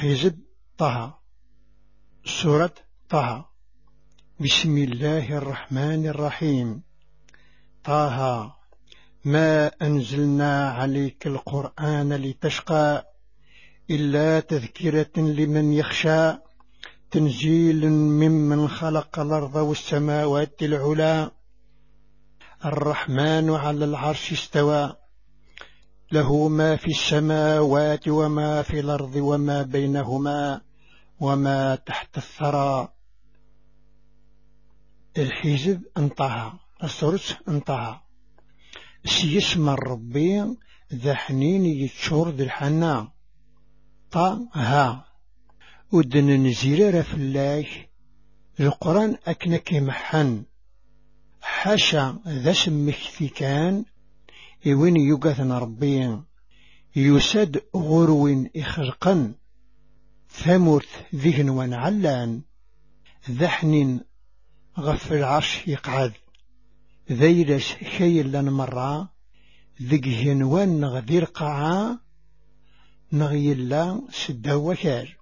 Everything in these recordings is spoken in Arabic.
الحزب طه. سورة طه. بسم الله الرحمن الرحيم. طه ما أنزلنا عليك القرآن لتشقى إلا تذكرة لمن يخشى تنزيل ممن خلق الأرض والسماوات العلى الرحمن على العرش استوى له ما في السماوات وما في الأرض وما بينهما وما تحت الثرى. الحزب انطها السورة انطها سيسم الربي ذا حنين يتشور ذي الحنا طه ودن نزير فلاش القرآن أكنك محن حاشا ذا سمك كان وين يقاثن ربي يسد غرو إخرقا ثمرت ذهن ونعلان ذحن غف العرش يقعد ذيلش خيل لن مرة ذق هنوان نغذير قاعا نغيلا سدا وكار.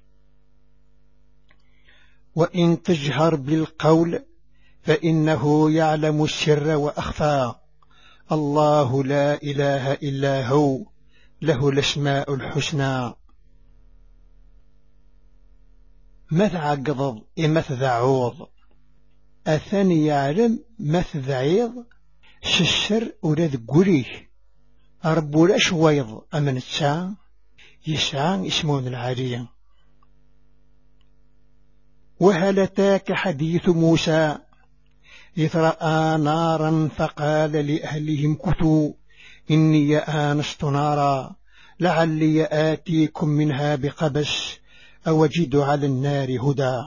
وإن تجهر بالقول فإنه يعلم السر وأخفى الله لا إله إلا هو له الأسماء الحسنى. ماذا قضض إماذا عوض أثاني يعلم ماذا عيض شسر ولاد قريه أربو لاش ويض أمن الساعة يسعى اسمون العالية. وهل أتاك حديث موسى إذ رأى نارا فقال لأهلهم كثوا إني آنست نارا لعلي آتيكم منها بقبس أو أجد على النار هدى.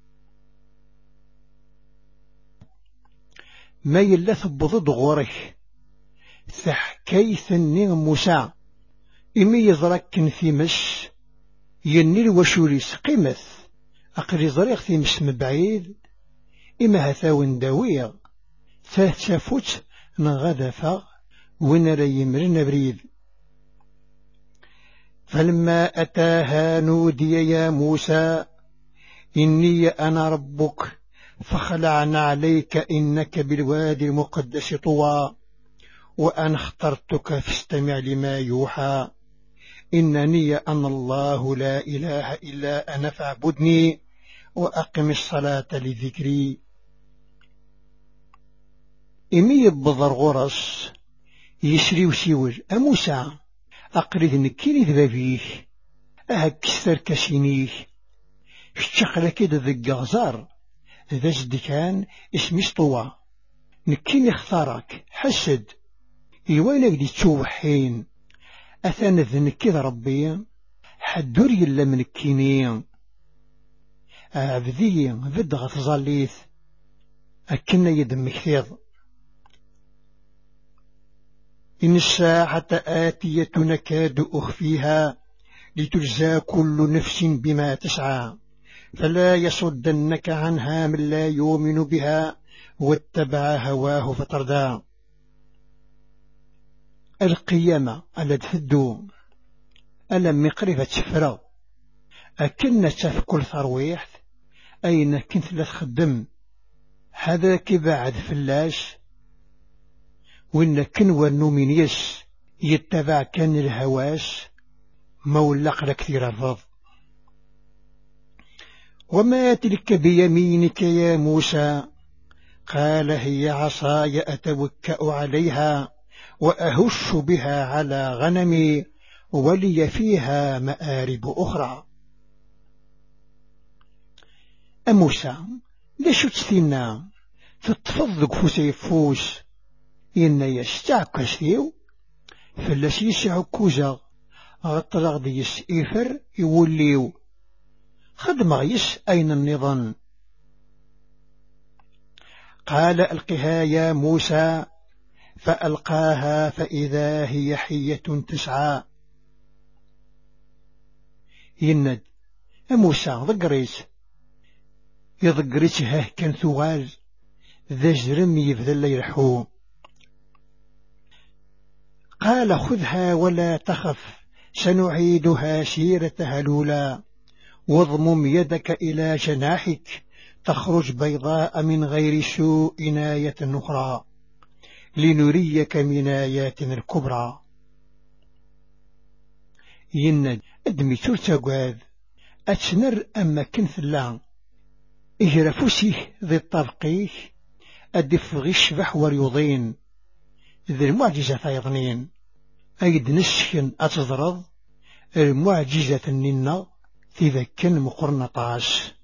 ما يلث بضد غورك ثحكيث موسى إمي يزرك في مس ينير وشوريس قيمث أقري زريق في مس مبعيد إما هثاون داوية تافوت نغذفا وين ريمرن بريد. فلما أتاها نودي يا موسى إني أنا ربك فخلعنا عليك إنك بالوادي المقدس طوى وأنا اخترتك فاستمع لما يوحى إنني أنا الله لا إله إلا أنا فاعبدني وأقم الصلاة لذكري. إمي يبضر غرس يسري وسيوج أموسى أقرد نكيني ذبابيك أهكستر كسينيك اشتقل كده ذي غزار ذا زدكان اسمي سطوى نكيني اختارك حسد إيوانك دي تشوحين أثان ذنكي ربي حدور يلا من الكيني عبدي بدغ تظليث أكنا يدم كثير. إن الساعة آتية نكاد أخفيها لتجزى كل نفس بما تسعى فلا يصدنك عنها من لا يؤمن بها واتبع هواه فتردى. القيامة ألا تفدو ألم مقرفة سفرة أكن تفكل ثرويح أين كنت لا تخدم هذا كبعد فلاش وإن كن ونومينيس يتبع كان الهواس مولق لكثير الرض. وما تلك بيمينك يا موسى قال هي عصاي أتوكأ عليها وأهش بها على غنمي ولي فيها مآرب أخرى. أموسى ليش تستينا تتفضلك فسيفوس إن يستعكسيو فلاش يسعو كوزا غطلغ ديس إيفر يوليو خدم غيس أين النظام. قال ألقها يا موسى فألقاها فإذا هي حية تسعى. يند موسى ضقريس يضقريسها كان ثغال ذا جرم يبذل يرحو. قال خذها ولا تخف سنعيدها سيرتها الأولى واضمم يدك إلى جناحك تخرج بيضاء من غير سوء آية أخرى لنريك من آياتنا الكبرى. يند أدمي ترتقاذ أتنر أما كنث الله إجرفوسيه ذي الطبقيه أدف غشبح وريضين ذي المعجزة فيضنين أيد نسكن أتضرض المعجزة الننا في ذكن مقرنطاس.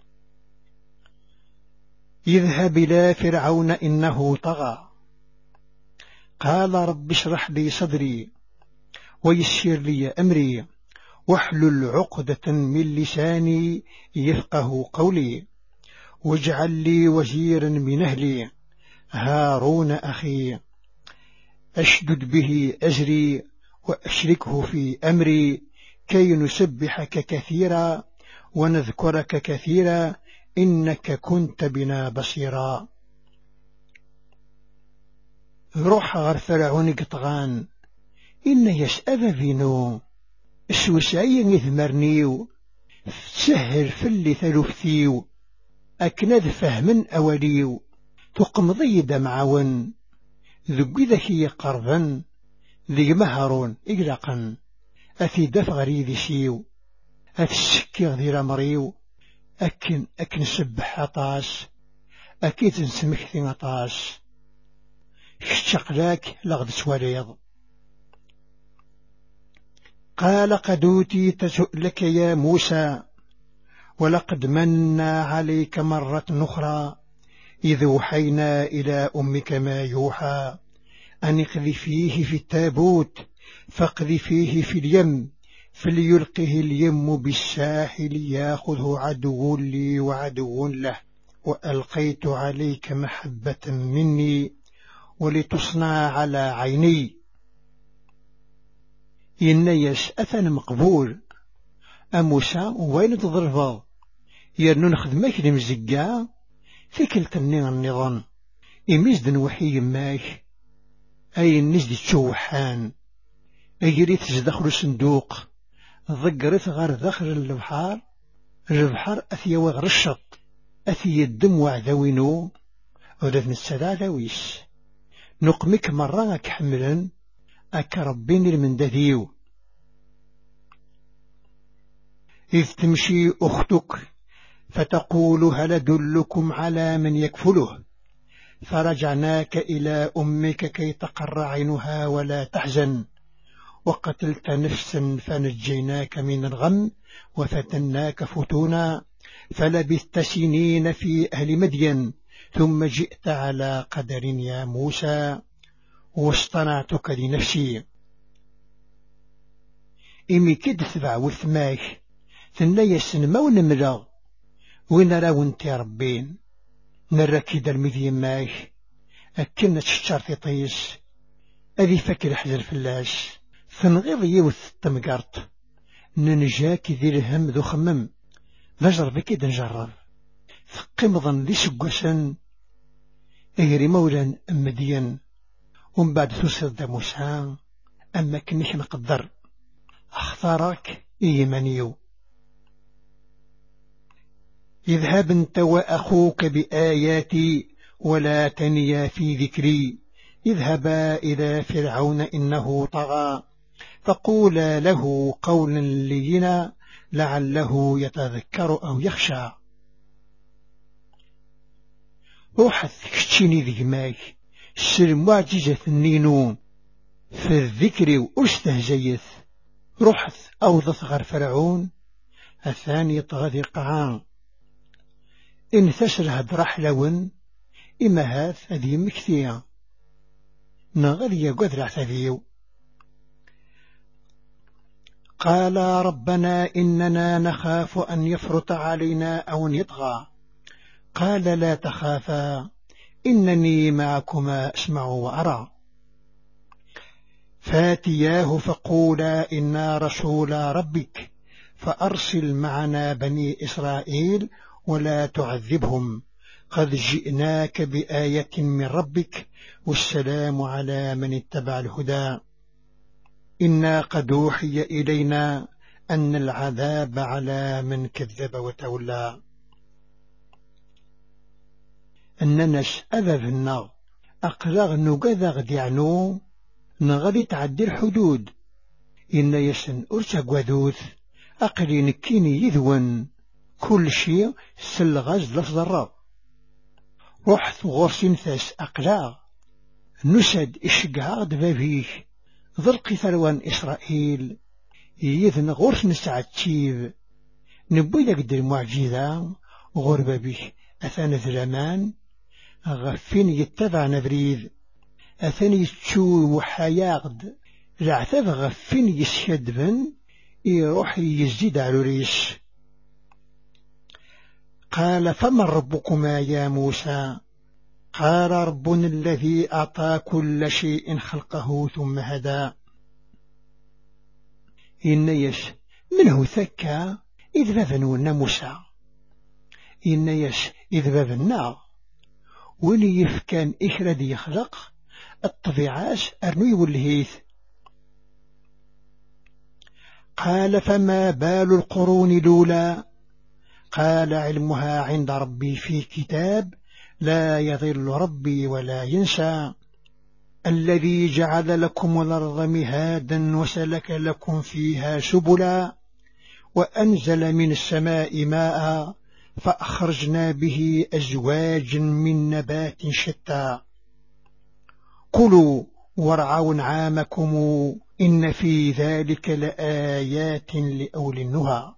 يذهب إلى فرعون إنه طغى قال رب اشرح لي صدري ويسر لي أمري واحلل عقدة من لساني يفقه قولي واجعل لي وزيرا من أهلي هارون أخي أشدد به أزري وأشركه في أمري كي نسبحك كثيرا ونذكرك كثيرا إنك كنت بنا بصيرا. روح غير فرعون قطغان إن يسأل فينو السوسعي نثمرنيو تسهل في اللي ثلثيو أكنذ فهم أوليو تقمضي دمعون ذقي ذكي قربا ذي مهرون إقلقا أثي دفغ ريذي سيو أتسكي غذير مريو أكن سبح عطاس أكيد نسمكثي عطاس اشتقلاك لغد سواليض. قال قد أوتيت سؤلك يا موسى ولقد منا عليك مرة أخرى إذ أوحينا إلى أمك ما يوحى أن اقذفيه في التابوت فاقذفيه في اليم فليلقه اليم بالساحل ياخذه عدو لي وعدو له وألقيت عليك محبة مني ولتصنع على عيني. إن يسأثن مقبول أموسى وين تضربه يرنون خدمك لمزقا في كلتني النظام إميزد وحي ماك أي النزد تشوحان أجريت تزدخل الصندوق ضقرت غير داخل البحر أثي وغر الشط أثي الدم وعذوينو ولذن السلالة ويس نقمك مرة كحملا أكربيني المندذيو. إذ تمشي أختك فتقول هل أدلكم على من يكفله فرجعناك إلى أمك كي تقر عينها ولا تحزن وقتلت نفسا فنجيناك من الغم وفتناك فتونا فلبثت سنين في أهل مدين ثم جئت على قدر يا موسى واصطنعتك لنفسي. إمي كد ثبع وثماك ثنيا سنما ونملا وين راون تي ربين نراكيد المذي ماك أكنا تشتار في طيس أذي فكر حجر فلاش ثنغيض يوث التمقارت ننجاك ذي الهم ذو خمم نجرب كيد نجرب ثقمضا ذي سقوسا اجري مولا مدين ومن بعد تصد موسى أما كنش نقدر أختارك إيمانيو. اذهب انت وأخوك بآياتي ولا تنيا في ذكري اذهبا إلى فرعون إنه طغى فقولا له قولا لينا لعله يتذكر أو يخشى. روحث كتشيني ذي ماك سر معجزة النينو في الذكر واستهزيث روحث أوضث غير فرعون الثاني طغذي قعان إن تسره برحلون إما هاث هذه مكثية نغذي قدر اعتذيو. قال ربنا إننا نخاف أن يفرط علينا أو أن يطغى قال لا تخافا إنني معكما أسمع وأرى فاتياه فقولا إنا رسول ربك فأرسل معنا بني إسرائيل ولا تعذبهم قد جئناك بآية من ربك والسلام على من اتبع الهدى. إنا قد أوحي إلينا أن العذاب على من كذب وتولى. الناس أذابنا أقراغ نقذا غدي عنو نغدي تعدي الحدود. إن يسن أرسق وذوث أقلي نكيني يذون كل شيء سلغاز لفظ الرب. رحت غرسين ثاس أقلاغ نسد إشقاغ دبابيك ذرقي ثروان إسرائيل يذن غرس نستعتيب نبوي لك المعجزة غربة بك أثان ذرمان غفين يتبع نبريد أثان يتشو وحياغد العتاب غفين يسيدبن يروح يزيد على ريش. قال فمن ربكما يا موسى؟ قال ربنا الذي أعطى كل شيء خلقه ثم هدى. إن يش منه ثكى إذ بابن موسى. إن يش إذ بابنا ولي يفكان إخرد يخلق الطبيعات أرنوي والهيث. قال فما بال القرون الأولى؟ قال علمها عند ربي في كتاب لا يضل ربي ولا ينسى. الذي جعل لكم الأرض مهادا وسلك لكم فيها سبلا وأنزل من السماء ماء فأخرجنا به أزواج من نبات شتى كلوا وارعوا نعامكم إن في ذلك لآيات لأولي النهى.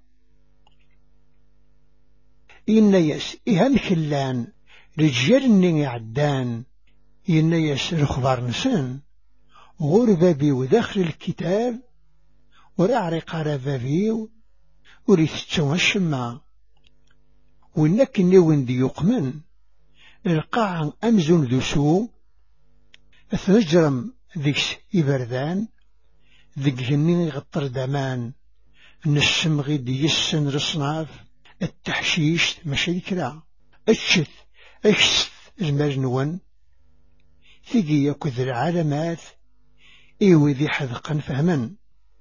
إن يس إهم كلان رجال يعدان إن يس رخبار نسان غربة بيو داخل الكتاب ورعرق ربا بيو وريثتو الشمع وإنك نيوين دي يقمن القاع أمزون ذو أثنجرم ذيكس إبردان ذيك جنين يغطر دامان نسم غيد يسن رصناف التحشيش ماشي كلا أكشث المجنون ثقي يكذ العالمات إيوي ذي حذقا فهما.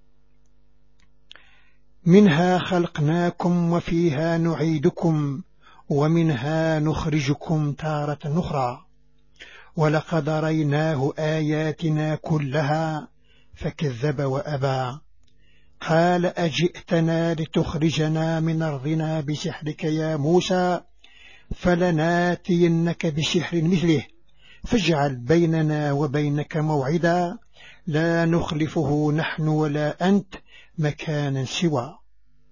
منها خلقناكم وفيها نعيدكم ومنها نخرجكم تارة أخرى ولقد ريناه آياتنا كلها فكذب وأبى. قال أجئتنا لتخرجنا من أرضنا بسحرك يا موسى فلناتينك بسحر مثله فاجعل بيننا وبينك موعدا لا نخلفه نحن ولا أنت مكانا سوى.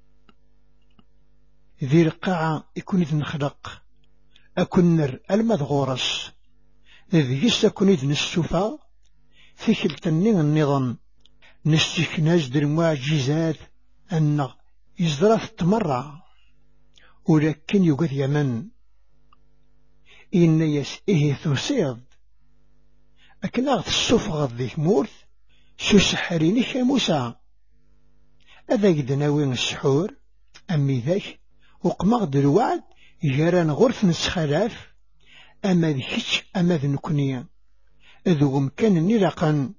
ذي القاعة يكون إذن خلق أكنر المذغورس ذي يسكن إذن السفا في كلتنين النظام نستكناز در المعجزات أن إزراف تمرع ولكن يقذ يمن إن يسئه ثسيض أكناغ السفغ ذيك مورث سسحرينك يا موسى أذا يدناوين السحور أمي ذاك وقمغ الوعد جران غرف نسخلاف أما ذيكش أما ذنكنيا ذو مكان نلقا.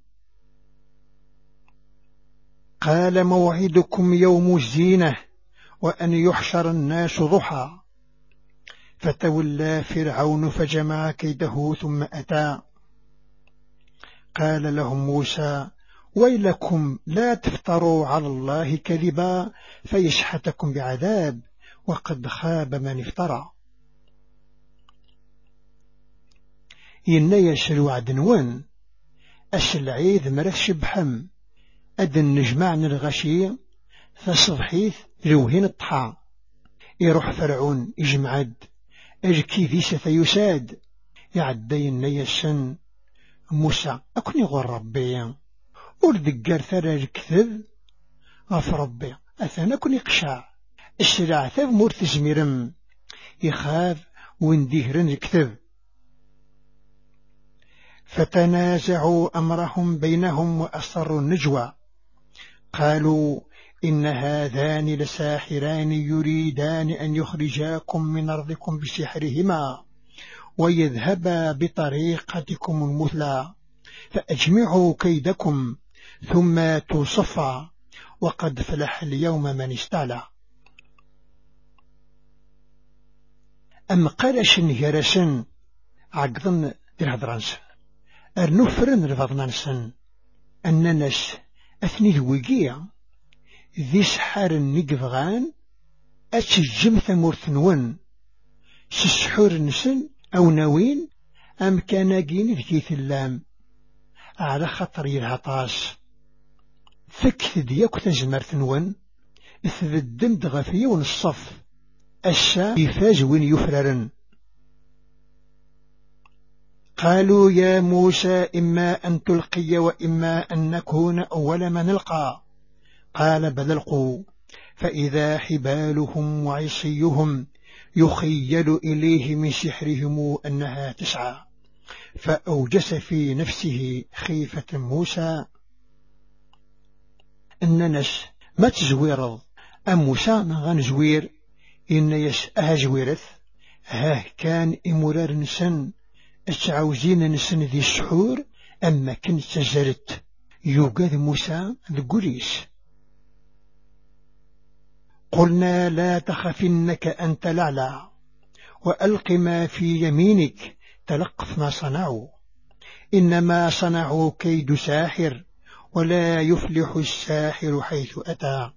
قال موعدكم يوم الزينة وأن يحشر الناس ضحى فتولى فرعون فجمع كيده ثم أتى. قال لهم موسى ويلكم لا تفتروا على الله كذبا فيشحتكم بعذاب وقد خاب من افترى. إن يسلو عدنوان السلعيذ مرث بحم أدن نجمعن الغشي فصبحيث لوهين الطحا يروح فرعون يجمعد الكيفي سفيساد يعدين يسن موسى أكون يغور ربي وردقار ثرى الكذب غف ربي أثنى كن يقشع السلع ثاب مورث زميرم يخاف وندهرن الكذب. فتنازعوا أمرهم بينهم وأسروا النجوى قالوا إن هذان لساحران يريدان أن يخرجاكم من أرضكم بسحرهما ويذهبا بطريقتكم المثلى فأجمعوا كيدكم ثم تصفى وقد فلح اليوم من استعلى. أم قالش نهرسن عقضن الهضرانسن أرنفرن رفضنانسن أنناس أثني الوقيع ذي سحار النقفغان أتجم ثمورثنون سسحور نسن أو نوين أم كاناقين ذكي ثلام على خطر الهطاس فكث ديك تزمرثنون ثبدم دغفي ونصف السا يفاز وين يفررن. قالوا يا موسى إما أن تلقي وإما أن نكون أول من نلقى قال بل القوا فإذا حبالهم وعصيهم يخيل إليه من سحرهم أنها تسعى فأوجس في نفسه خيفة موسى. أننس ما تزويرض أم موسى غنزوير إن يسأها زويرث ها كان إمرار نسن أتعوزين نسن ذي السحور أما كنت تزرت يوجد موسى ذقريس. قلنا لا تخفنك أنت الأعلى وألق ما في يمينك تلقف ما صنعوا إنما صنعوا كيد ساحر ولا يفلح الساحر حيث أتى.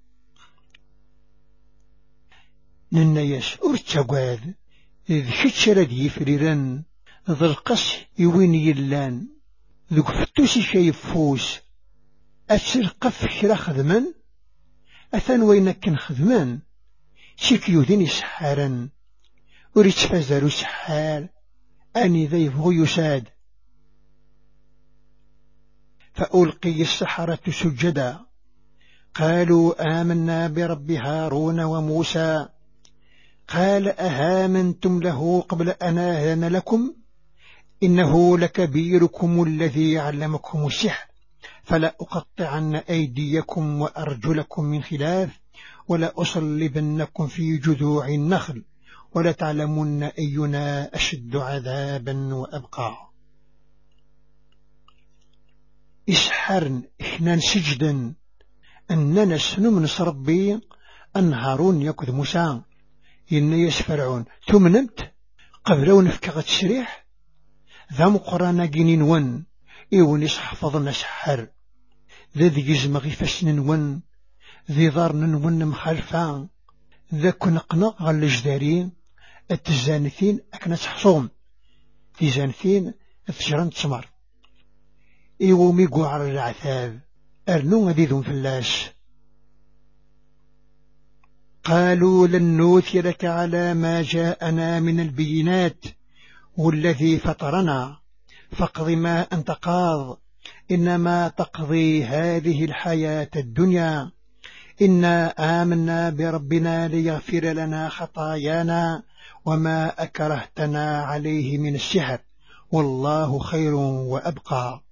ننيش أرتقاذ إذ شتشر ذي فريران ذا القص يوين يلان ذو فتوسي شايف فوس أتسرقف شرا خدمان أثان وينك خدمان شكيودين سحارا أريد فزارو سحار أني ذي يبغو يساد. فألقي السحرة سجدا قالوا آمنا برب هارون وموسى قال أهامنتم له قبل أن آذن لكم إنه لكبيركم الذي علمكم السحر فلا أقطعن أيديكم وأرجلكم من خلاف ولا أصلبنكم في جذوع النخل ولا تعلمن أينا أشد عذابا وأبقى. إسحرن إحنا سجدا أننا سنمنس ربي أن هارون يكذ موسى إن يسفرعون تمنمت قبل ونفكغ تسريح ذا مقرانا جنين ون إيون يسحفظنا سحر ذا ذي يزمغي فسن ون ذي ضارن ون مخالفان ذا كنقنا غل جدارين التزانثين أكنا تحصوم تزانثين تجران تسمر إيوم يقوعر العثاب أرنو ذي فلاش. قالوا لن نوثرك على ما جاءنا من البينات والذي فطرنا فاقض ما أنت قاض إنما تقضي هذه الحياة الدنيا إنا آمنا بربنا ليغفر لنا خطايانا وما أكرهتنا عليه من السحر والله خير وأبقى.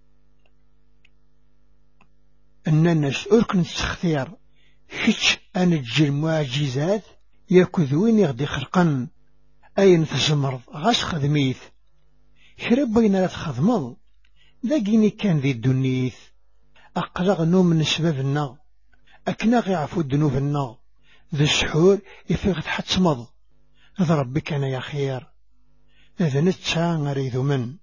أننا أركن التخثير حيث أنجي المعجزات يكذوين يغدي خرقا أين تزمرض غاش خدميث شرب بين لا تخدمض لاقيني كان ذي الدنيث أقلغ نوم من سبابنا أكنا غيعفو الذنوبنا ذي السحور يفيغ تحتمض ذا ربك أنا يا خير إذا نتسا نريد من.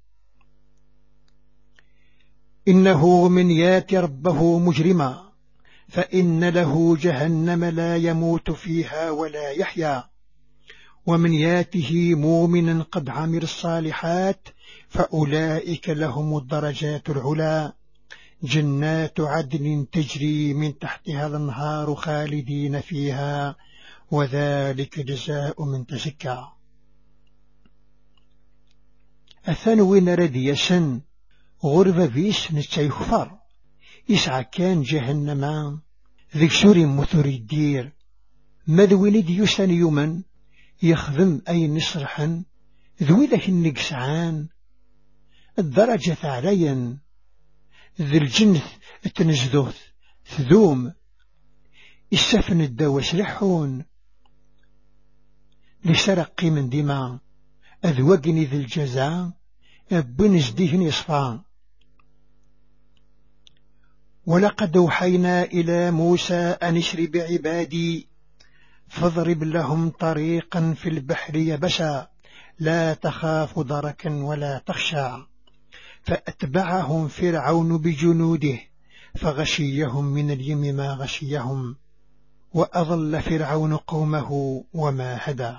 إنه من يات ربه مجرما فإن له جهنم لا يموت فيها ولا يحيا ومن ياته مؤمنا قد عمل الصالحات فأولئك لهم الدرجات العلا جنات عدن تجري من تحتها الأنهار خالدين فيها وذلك جزاء من تزكى. أثنوين رديسا غربة بيس نتسيخفر يسعى كان جهنم ذيك سوري مثور الدير مذوين ديوسان يوما يخدم أي نصرحا ذوي ذاك النقسعان الدرجة عليا ذي الجنث التنزدوث ثذوم السفن الدواس رحون لسرقي من دماء أذوقني ذي الجزاء بنزديهن يصفان. ولقد أوحينا إلى موسى أن اشر بعبادي فاضرب لهم طريقا في البحر يبسا لا تخاف دركا ولا تخشى فأتبعهم فرعون بجنوده فغشيهم من اليم ما غشيهم وأضل فرعون قومه وما هدى.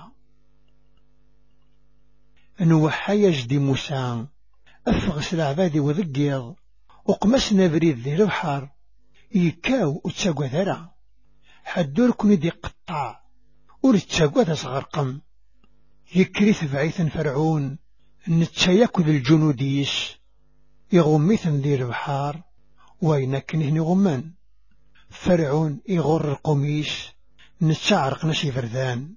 نوحى يجدي موسى أفغس العباد وذقيض وقمسنا بريد ذي البحر يكاو وتساقوا ذرا حدوركم يدي قطع ورتساقوا ذا صغرقم يكريث بعيثا فرعون نتسايكو ذي الجنوديس يغميثن ذي البحر وينكنهن غمان فرعون يغر القميس نتسعرق نسي فردان.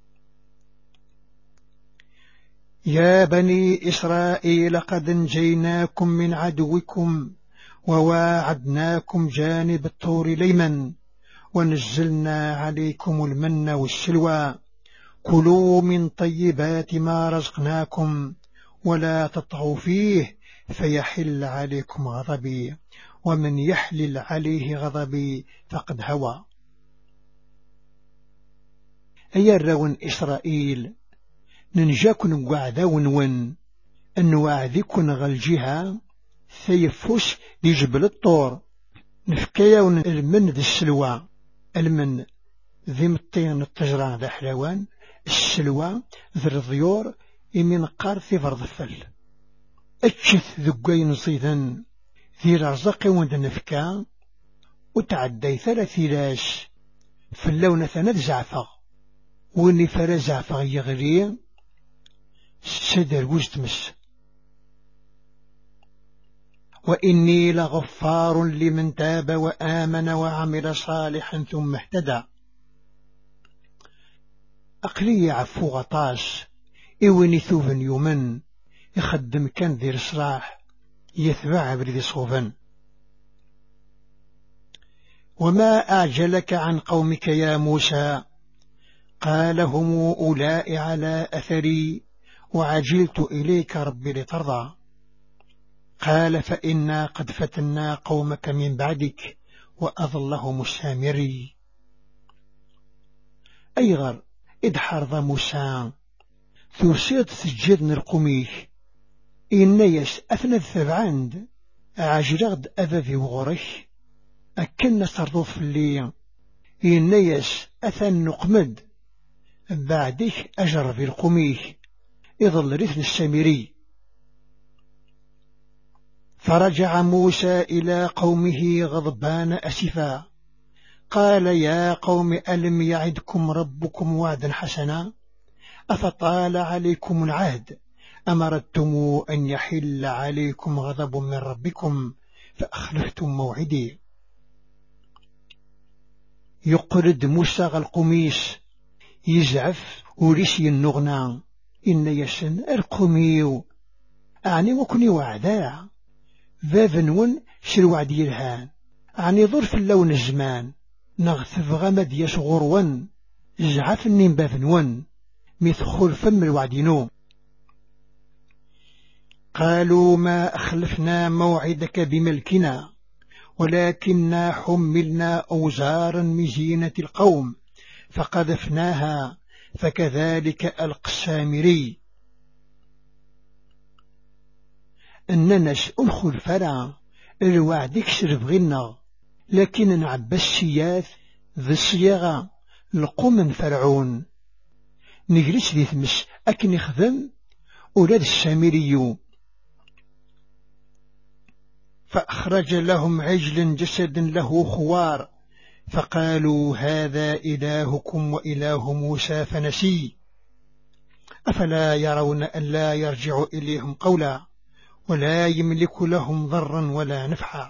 يا بني إسرائيل قد انجيناكم من عدوكم وواعدناكم جانب الطور الأيمن ونزلنا عليكم المن والسلوى كلوا من طيبات ما رزقناكم ولا تطغوا فيه فيحل عليكم غضبي ومن يحلل عليه غضبي فقد هوى. أي الرون إسرائيل ننجاكن وعداون ون أن وعدكن غالجها ثيفوس لجبل الطور نفكيون المن ذي السلوى المن ذي مطين التجران ذا حلوان السلوى ذي الضيور يمين قارثي فرضفل أتشث ذقين صيدا ذي رزق وند نفكا وتعدي 3 لاش في اللون ثلاث زعفة وإني فلا زعفة يغلي سدر وجدمس وإني لغفار لمن تاب وآمن وعمل صالحا ثم اهتدى. أقلي عفو غطاس إوني ثوبا يومن يخدم كان ذي الصلاح يتبع بريد صوفا. وما أعجلك عن قومك يا موسى قال هم أولاء على أثري وعجلت إليك ربي لترضى قال فإنا قد فتنا قومك من بعدك وأضلهم السامري. أيغر إدحر ذا موسى ثوسيط سجد نرقميك إن يس أثنى الثبعاند عاجرغد أذذي وغرش أكن صرف اللي إن يس أثن نقمد بعدك أجر في القميك يظل رثن السامري. فرجع موسى إلى قومه غضبان أسفا قال يا قوم ألم يعدكم ربكم وعدا حسنا أفطال عليكم العهد أمرتم أن يحل عليكم غضب من ربكم فأخلفتم موعدي. يقرد موسى القميس يزعف وريسي النغنى إن يسن القميو أعني وكني وعدا ذاذنون شروع ديالهان أعني ظرف اللون الزمان نغثف غمد يشغرون زعف النين باذنون مثخل فم الوعدينو. قالوا ما أخلفنا موعدك بملكنا ولكننا حملنا أوزارا من زينة القوم فقذفناها فكذلك ألقى السامري. أنناش أنخل فرع الوعد يكسر بغنا لكن نعبى السياث ذي الصياغة لقوم فرعون نجلس ذي ثمس أكن يخدم أولاد السامري. فأخرج لهم عجل جسد له خوار فقالوا هذا إلهكم وإله موسى فنسي أفلا يرون ألا يرجع إليهم قولا ولا يملك لهم ضرا ولا نفعا.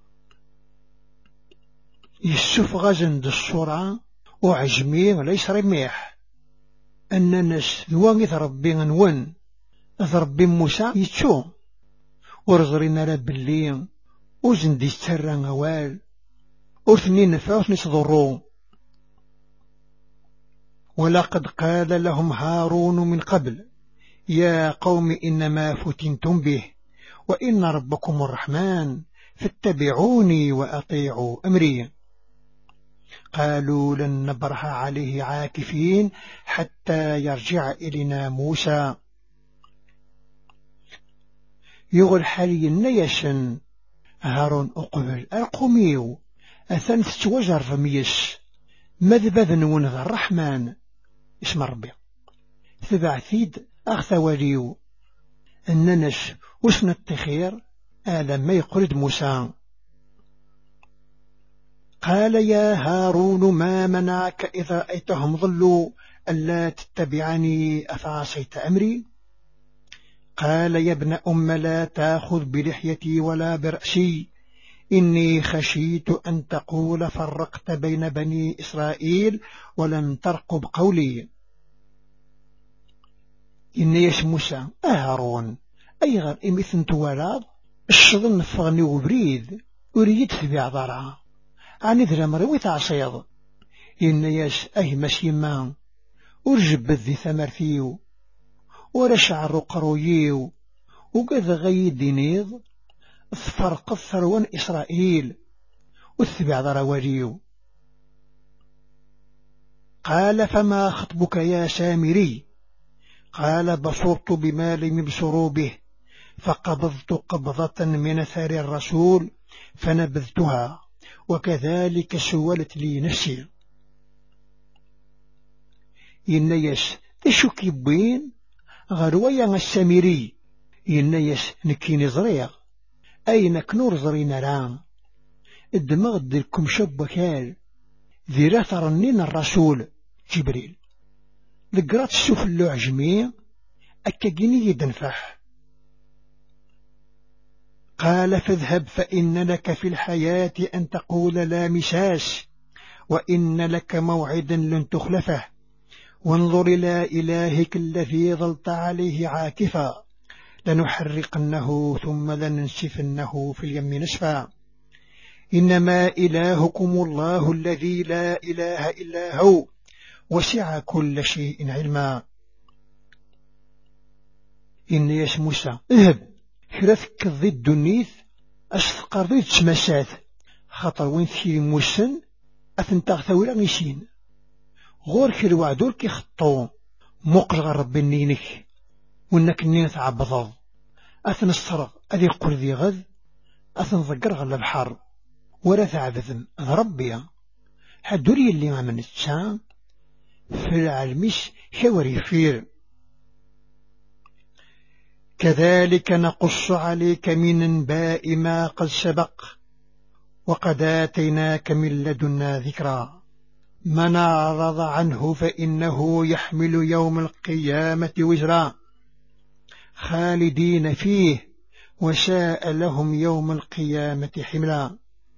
يسوف غزن الصورة وعجمي وليس رميح أن ناس ذوان ربي عنوان ربي موسى يتشو ورزرنا رب الليل وزن دي سترى غوال أثني نفع أثني صدروا. ولقد قال لهم هارون من قبل يا قوم إنما فتنتم به وإن ربكم الرحمن فاتبعوني وأطيعوا أمري. قالوا لن نبرح عليه عاكفين حتى يرجع إلينا موسى. يغل حالي النيشن هارون أقبل أرقميو أثنت توجر فميس مذبذ ونذ الرحمن اسم ربي ثبعثيد أخذ وليو أننش وسن التخير آلم ما يقرد موسى. قال يا هارون ما منعك إذا رأيتهم ضلوا ألا تتبعني أفعصيت أمري؟ قال يا ابن أم لا تأخذ بلحيتي ولا برأسي إني خشيت أن تقول فرقت بين بني إسرائيل ولم ترقب قولي. إني يش موسى هارون أي غير إمثن توالاد الشظن فغني وبريد أريد تبيع ضرعا عني ذرا مروي تعصيض. إني يش أي مسيما أرجب ذي ثمرثيو ورشعر قرويو وقذ غيد نيض فرق ثروان إسرائيل واتبع ضروريو. قال فما خطبك يا سامري؟ قال بصرت بما لم يبصروا به فقبضت قبضة من أثار الرسول فنبذتها وكذلك سولت لي نفسي. إنيس تشكي بين غرويا السامري إنيس نكيني زريغ أين كنور زرين رام الدماغ ديركم شبكال ذي راثر النين الرسول جبريل ذكرات السوف اللعجمي أكاقيني يدنفح. قال فاذهب فإن لك في الحياة أن تقول لا مساس وإن لك موعدا لن تخلفه وانظر إلى إلهك الذي ظلت عليه عاكفا لنحرقنه ثم لننسفنه في اليم نسفا إنما إلهكم الله الذي لا إله إلا هو وسع كل شيء علما. إني يا موسى اذهب كرفك ضد النيث أستقر ضد تمسات خطر وين في موسن أثنتاغ ثولا نسين غور كروا دول كي خطو مقرغ رب النينك وإنك النينة عبضض أثن الصرغ أذي قل ذي غذ أثن ضقر غل البحر ولا ثعبثم ربي حدوري اللي ما من التسام في العلمش شوري فير. كذلك نقص عليك من انباء ما قد سبق وقد آتيناك من لدنا ذكرا من أعرض عنه فإنه يحمل يوم القيامة وزرا خالدين فيه وساء لهم يوم القيامة حملا.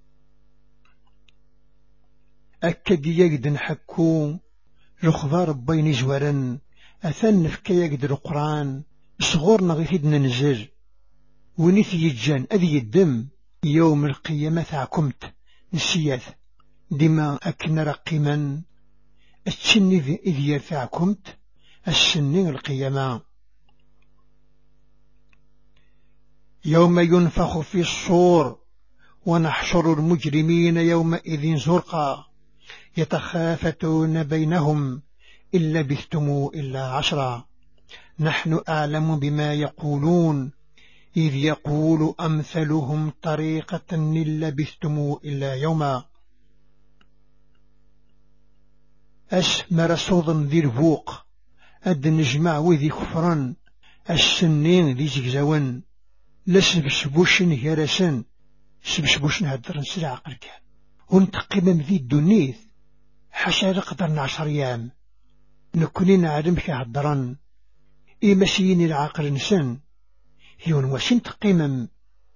أكد يجد حكوم رخضار بين جورا أثنف كي يجد القرآن صغورنا غيثيدنا ننزل ونثي يجان أذي الدم يوم القيامة ثعكمت نسياث دما أكن رقما السني إذ يرفعكمت السني القيامة. يوم ينفخ في الصور ونحشر المجرمين يومئذ زرقا يتخافتون بينهم إن لبثتم إلا 10 نحن أعلم بما يقولون إذ يقول أمثلهم طريقة إن لبثتم إلا يوما. أسمر صوضا ذي الفوق أد نجمع وذي كفرا السنين ذي زجزون لسبسبوشن هيرسن سبسبوشن هدرن سلع قلك ونتقم ذي الدنيث حشا قدرنا 10 أيام نكونين نعلمك هدرن إيمسيين العقل نسن هيون وشن تقيمم.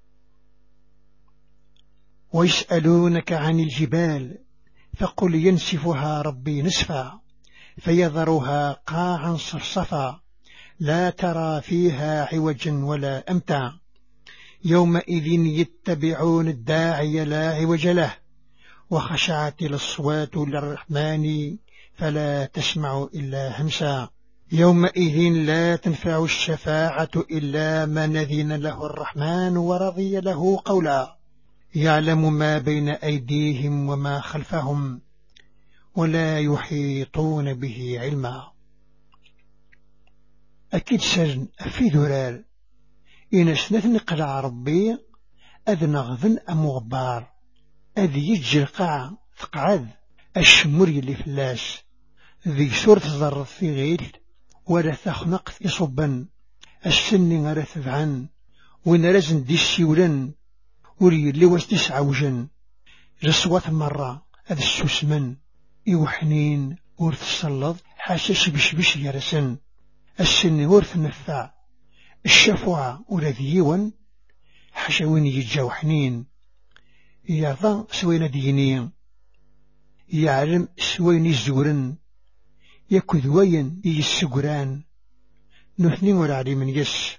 ويسألونك عن الجبال فقل ينسفها ربي نسفا فيذرها قاعا صفصفا لا ترى فيها عوجا ولا أمتا يومئذ يتبعون الداعي لا عوج له وخشعت الأصوات للرحمن فلا تسمع إلا همسا يومئذ لا تنفع الشفاعة إلا من أذن له الرحمن ورضي له قولا يعلم ما بين أيديهم وما خلفهم ولا يحيطون به علما. أكيد سرن في ذرار إن سنة نقلع ربي أذ نغذن أمغبار أذ يجي القاع تقعد الشمر اللي فلاس ذي سورة ظرف في غيل ولا تخنق يصبا السن غير تبعا وين رزن دي السيولن وري اللي واش تسعوجن رسوات مرة هذا السوسمن يوحنين ورث الصلض حاشا بش يرسن السن ورث نفع الشفوع ولا ديوان حاشا وين يجاو حنين يعطى سوين دينين يعلم سوين الزورن يكذ وين يسقران نثني ورعلي من يس.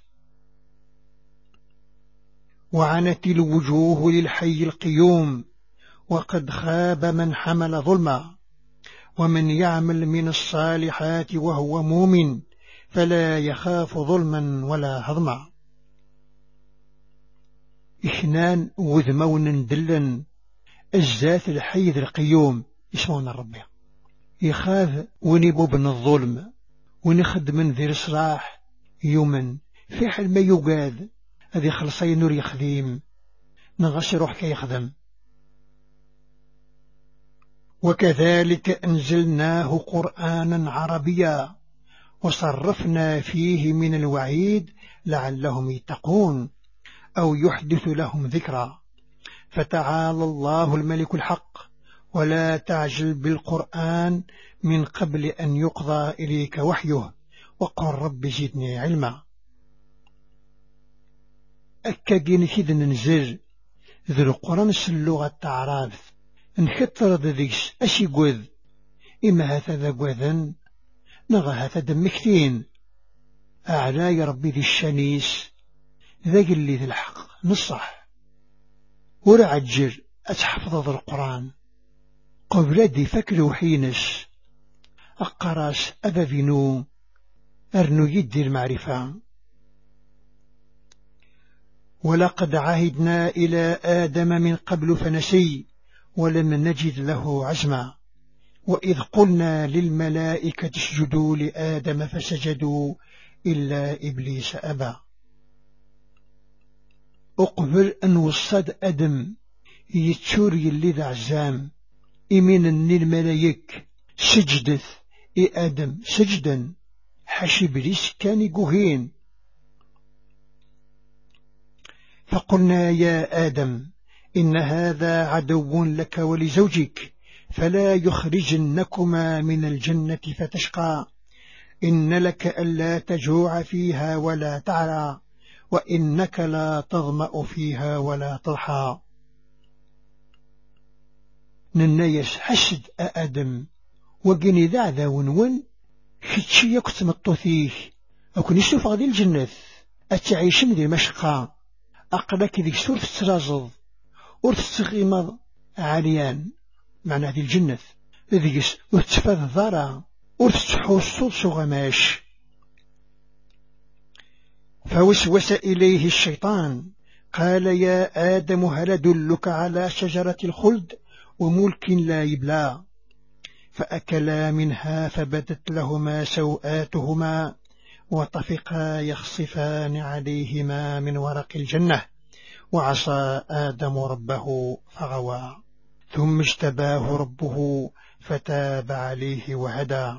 وعنت الوجوه للحي القيوم وقد خاب من حمل ظلما ومن يعمل من الصالحات وهو مؤمن فلا يخاف ظلما ولا هضما. إحنان وذمون دلا الذات الحي القيوم يسمون الرب يخاف ونبو بن الظلم ونخد من ذي الصلاح يوما في حال ما يقاد هذه خلصي نور يخديم نغش روح كي يخدم. وكذلك أنزلناه قرآنا عربيا وصرفنا فيه من الوعيد لعلهم يتقون أو يحدث لهم ذكرى. فتعالى الله الملك الحق ولا تعجل بالقرآن من قبل أن يقضى إليك وحيه وقل رب زدني علما. أكاقين كذا ننزل ذي القرآن اللغة التعراف نكتر ذيكس أشي قوذ إما هذا قوذن نغى هذا دمكتين أعلى يا ربي ذي الشنيس ذاك اللي ذي الحق نصح ورعجر أتحفظ ذي القرآن قبل دي فكر وحينس أقراس أبا فينو أرنو يدي المعرفة. ولقد عهدنا إلى آدم من قبل فنسي ولم نجد له عزما وإذ قلنا للملائكة اسجدوا لآدم فسجدوا إلا إبليس أبى. أقبل أن وصد أدم يتشوري اللي ذا عزام إمين الملايك سجدت آدم سجدا حش إبليس كان يقوهين. فقلنا يا آدم إن هذا عدو لك ولزوجك فلا يخرجنكما من الجنة فتشقى إن لك ألا تجوع فيها ولا تعرى وإنك لا تظمأ فيها ولا تضحى. ننايس حسد آدم وقني ذا ذا ونون كتشي يكتم الطثيه أكون يشوف غادي الجنة أتعيش من ذي المشقى أقلك ذي سورة الترازض ورتستغيمض عاليان معنى هذه الجنة ذي وتفاذ ذارا ورتستحوص صغماش. فوسوس إليه الشيطان قال يا آدم هل أدلك على شجرة الخلد وملك لا يبلى. فأكلا منها فبدت لهما سوآتهما وطفقا يخصفان عليهما من ورق الجنة وعصى آدم ربه فغوى ثم اجتباه ربه فتاب عليه وهدى.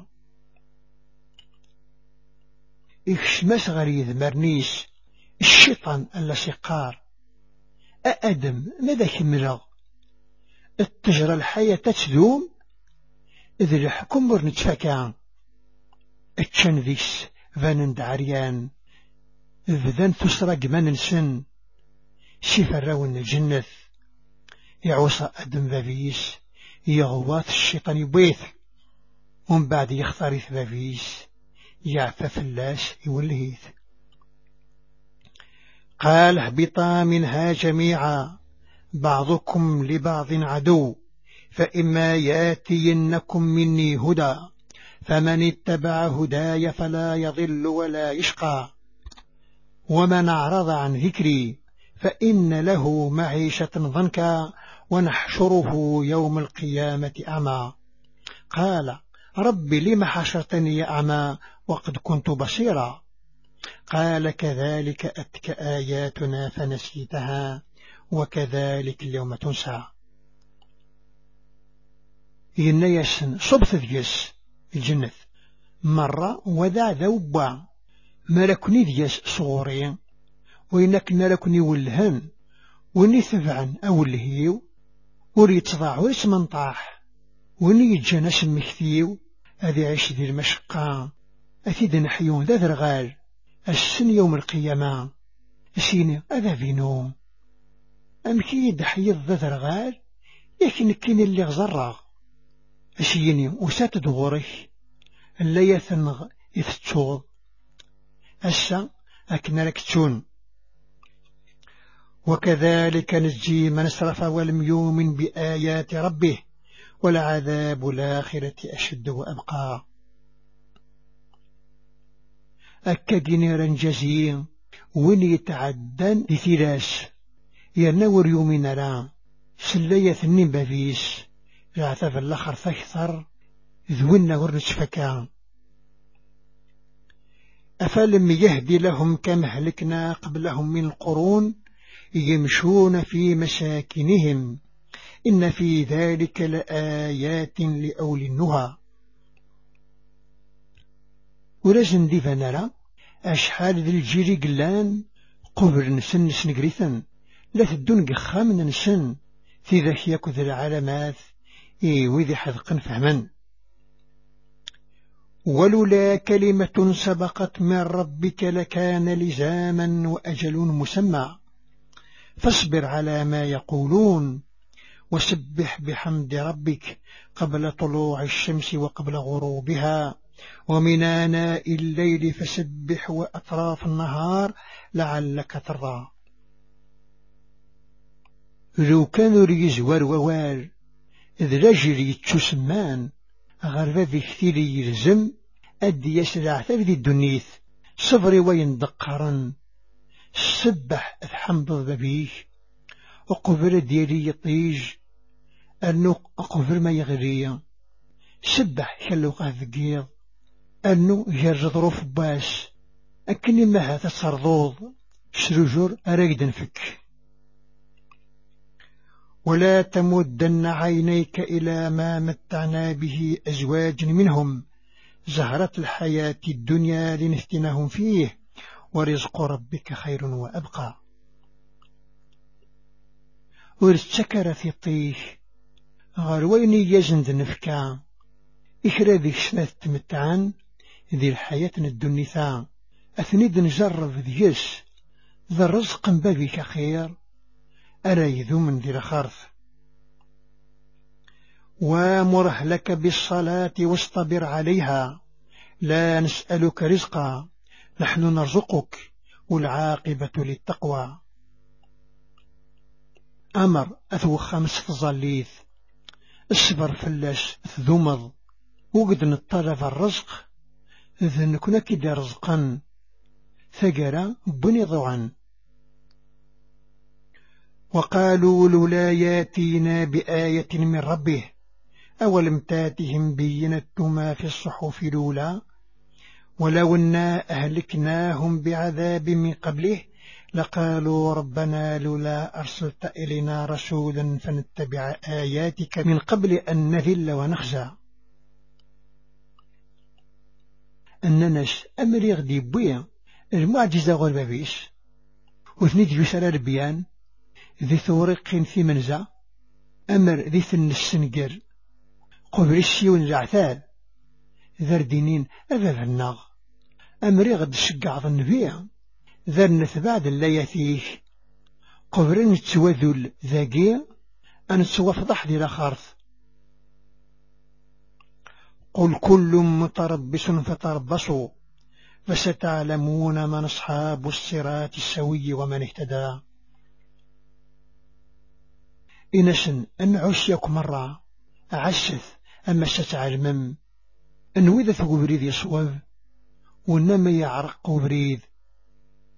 إخشمس غريذ مرنيس الشيطان ألا سقار أأدم ماذا كملغ التجرى الحياة تدوم إذ الحكم مرنتفكا اتشان ذيس فانند عريان ذذان تسرق من سن شفراون الجنة يعوصى أدم بابيس يغواث الشيطان يبيث ومن بعد يختار بابيس يعفى فلاس يولهيث. قال اهبطا منها جميعا بعضكم لبعض عدو فإما ياتينكم مني هدى فمن اتبع هداي فلا يضل ولا يشقى ومن أعرض عن ذكري فإن له معيشة ضنكا ونحشره يوم القيامة أعمى. قال رب لم حشرتني أعمى وقد كنت بصيرا. قال كذلك أتك آياتنا فنسيتها وكذلك اليوم تنسى. ينيسن صبت ديس الجنة مرة وذا ذوبا ملكني ديس صغوري وإنك نلكني ولهن وني ثبعا أو الهيو وريت تضاع ويسمن طاح وني يتجنس المكثيو هذي عيش ذي المشقة أثيد نحيون ذا ذرغال السن يوم القيامة أسيني أذا فينو أمكيد حيض ذا ذرغال لكن كين اللي غزرغ أسيني وسات دغورك اللي يثنغ يثتوض أسا أكنا لك تون. وكذلك نجزي من اسرف ولم يؤمن بآيات ربه ولعذاب الآخرة أشد وأبقى. أكدني رنجزي وين يتعدن لثلاث يرنور يومنا لا سلية النبابيس يعتف الأخر فاكثر ذونا ورنسفكا. أفلم يهدي لهم كما هلكنا قبلهم من القرون يمشون في مساكنهم إن في ذلك لآيات لأولي النهى. ولازم دي فنرى أشحال ذي الجيري قلان قبر نسن نسنقريثا لا تدون قخام نسن في ذاك يكذ العلامات وذي حذق فهما. ولولا كلمة سبقت من ربك لكان لزاما وأجل مسمى فاصبر على ما يقولون وسبح بحمد ربك قبل طلوع الشمس وقبل غروبها ومن آناء الليل فسبح وأطراف النهار لعلك ترضى. لو كانوا ريزوار ووال إذ رجل يتسمان غرفة في كثير يلزم أدي يسرع ثبت الدنيث صبري وين دقرا سبح الحمد ذبيش وقبل ديالي يطيج أنو قبل ما يغري سبح خلو قاذقيض أنو يرجض روف باس أكني ما هذا صرضوض سرجور أريد نفك. ولا تمدن عينيك إلى ما متعنا به أزواج منهم زهرة الحياة الدنيا لنفتنهم فيه ورزق ربك خير وأبقى. ورسكر في الطيش غروين يزند نفكا إخرى شنات تمتعان ذي الحياة الدنيا أثنيد نجرب ذيس ذا الرزق بابك خير أرايذ من ذي الخرف. وامره لك بالصلاة واصطبر عليها لا نسألك رزقا نحن نرزقك والعاقبة للتقوى. أمر أثو خمس ظليث الصبر فلاش ذمض وقد نطلب الرزق ذن كنا كدا رزقا ثقرا بني ضوعا. وقالوا لولا ياتينا بآية من ربه أولم تاتهم بينة ما في الصحف الأولى ولو أنا أهلكناهم بعذاب من قبله لقالوا ربنا لولا أرسلت إلينا رسولا فنتبع آياتك من قبل أن نذل ونخزى. أنناش أمري غدي بويا المعجزة غالبابيش وثنيد يسرى البيان ذي ثورق في منزع أمر ذي ثن السنقر قبل السيون العثال ذر دينين أذاب النغ أمري غد شقع ظنبيع ذر نثبعد اللياثيش قبل نتوذل ذاقيع أن تسوفضح ذي لخارث. قل كل متربص فتربصوا فستعلمون من أصحاب الصراط السوي ومن اهتدى. إنسن أن عشيك مرة أعسث أما ستعلمم أن وإذا ثقو بريد يصوب وإنما يعرق بريد